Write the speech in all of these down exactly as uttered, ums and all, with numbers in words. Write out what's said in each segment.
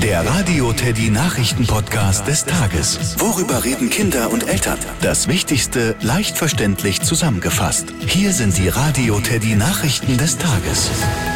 Der Radio Teddy Nachrichten-Podcast des Tages. Worüber reden Kinder und Eltern? Das Wichtigste leicht verständlich zusammengefasst. Hier sind die Radio Teddy Nachrichten des Tages.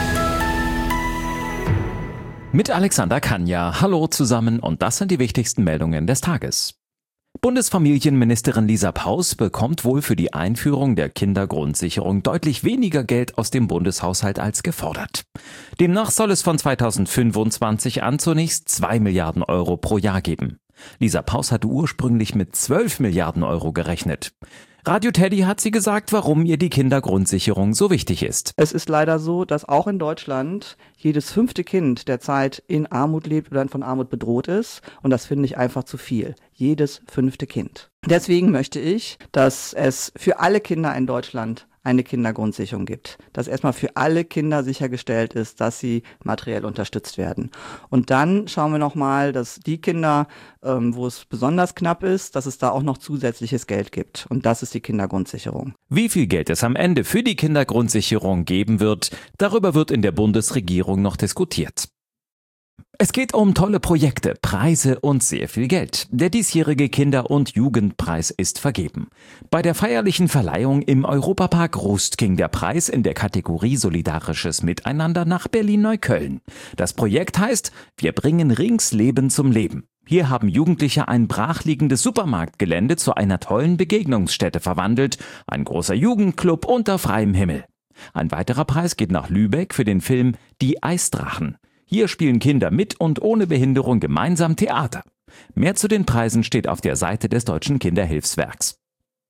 Mit Alexander Kanja. Hallo zusammen und das sind die wichtigsten Meldungen des Tages. Bundesfamilienministerin Lisa Paus bekommt wohl für die Einführung der Kindergrundsicherung deutlich weniger Geld aus dem Bundeshaushalt als gefordert. Demnach soll es von zweitausendfünfundzwanzig an zunächst zwei Milliarden Euro pro Jahr geben. Lisa Paus hatte ursprünglich mit zwölf Milliarden Euro gerechnet. Radio Teddy hat sie gesagt, warum ihr die Kindergrundsicherung so wichtig ist. Es ist leider so, dass auch in Deutschland jedes fünfte Kind derzeit in Armut lebt oder von Armut bedroht ist. Und das finde ich einfach zu viel. Jedes fünfte Kind. Deswegen möchte ich, dass es für alle Kinder in Deutschland eine Kindergrundsicherung gibt. Dass erstmal für alle Kinder sichergestellt ist, dass sie materiell unterstützt werden. Und dann schauen wir nochmal, dass die Kinder, ähm, wo es besonders knapp ist, dass es da auch noch zusätzliches Geld gibt. Und das ist die Kindergrundsicherung. Wie viel Geld es am Ende für die Kindergrundsicherung geben wird, darüber wird in der Bundesregierung noch diskutiert. Es geht um tolle Projekte, Preise und sehr viel Geld. Der diesjährige Kinder- und Jugendpreis ist vergeben. Bei der feierlichen Verleihung im Europapark Rust ging der Preis in der Kategorie Solidarisches Miteinander nach Berlin-Neukölln. Das Projekt heißt Wir bringen Rings Leben zum Leben. Hier haben Jugendliche ein brachliegendes Supermarktgelände zu einer tollen Begegnungsstätte verwandelt. Ein großer Jugendclub unter freiem Himmel. Ein weiterer Preis geht nach Lübeck für den Film Die Eisdrachen. Hier spielen Kinder mit und ohne Behinderung gemeinsam Theater. Mehr zu den Preisen steht auf der Seite des Deutschen Kinderhilfswerks.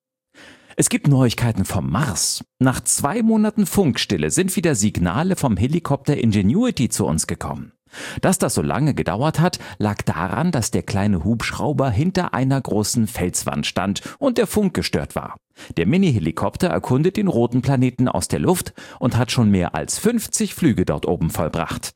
Es gibt Neuigkeiten vom Mars. Nach zwei Monaten Funkstille sind wieder Signale vom Helikopter Ingenuity zu uns gekommen. Dass das so lange gedauert hat, lag daran, dass der kleine Hubschrauber hinter einer großen Felswand stand und der Funk gestört war. Der Mini-Helikopter erkundet den roten Planeten aus der Luft und hat schon mehr als fünfzig Flüge dort oben vollbracht.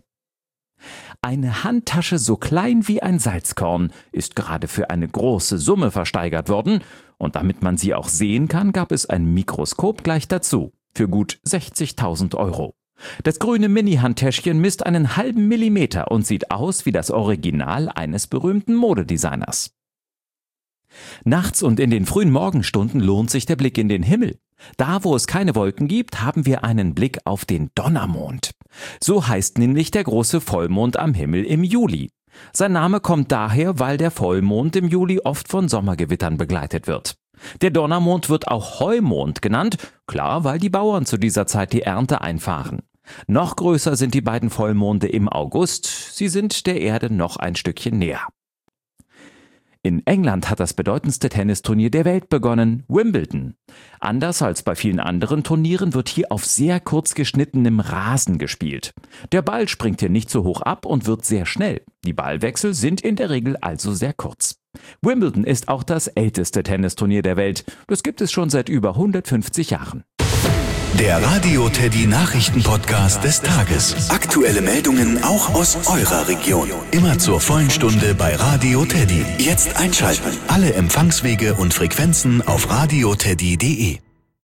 Eine Handtasche so klein wie ein Salzkorn ist gerade für eine große Summe versteigert worden und damit man sie auch sehen kann, gab es ein Mikroskop gleich dazu für gut sechzigtausend Euro. Das grüne Mini-Handtäschchen misst einen halben Millimeter und sieht aus wie das Original eines berühmten Modedesigners. Nachts und in den frühen Morgenstunden lohnt sich der Blick in den Himmel. Da, wo es keine Wolken gibt, haben wir einen Blick auf den Donnermond. So heißt nämlich der große Vollmond am Himmel im Juli. Sein Name kommt daher, weil der Vollmond im Juli oft von Sommergewittern begleitet wird. Der Donnermond wird auch Heumond genannt, klar, weil die Bauern zu dieser Zeit die Ernte einfahren. Noch größer sind die beiden Vollmonde im August, sie sind der Erde noch ein Stückchen näher. In England hat das bedeutendste Tennisturnier der Welt begonnen, Wimbledon. Anders als bei vielen anderen Turnieren wird hier auf sehr kurz geschnittenem Rasen gespielt. Der Ball springt hier nicht so hoch ab und wird sehr schnell. Die Ballwechsel sind in der Regel also sehr kurz. Wimbledon ist auch das älteste Tennisturnier der Welt. Das gibt es schon seit über hundertfünfzig Jahren. Der Radio Teddy Nachrichten-Podcast des Tages. Aktuelle Meldungen auch aus eurer Region. Immer zur vollen Stunde bei Radio Teddy. Jetzt einschalten. Alle Empfangswege und Frequenzen auf radioteddy punkt de.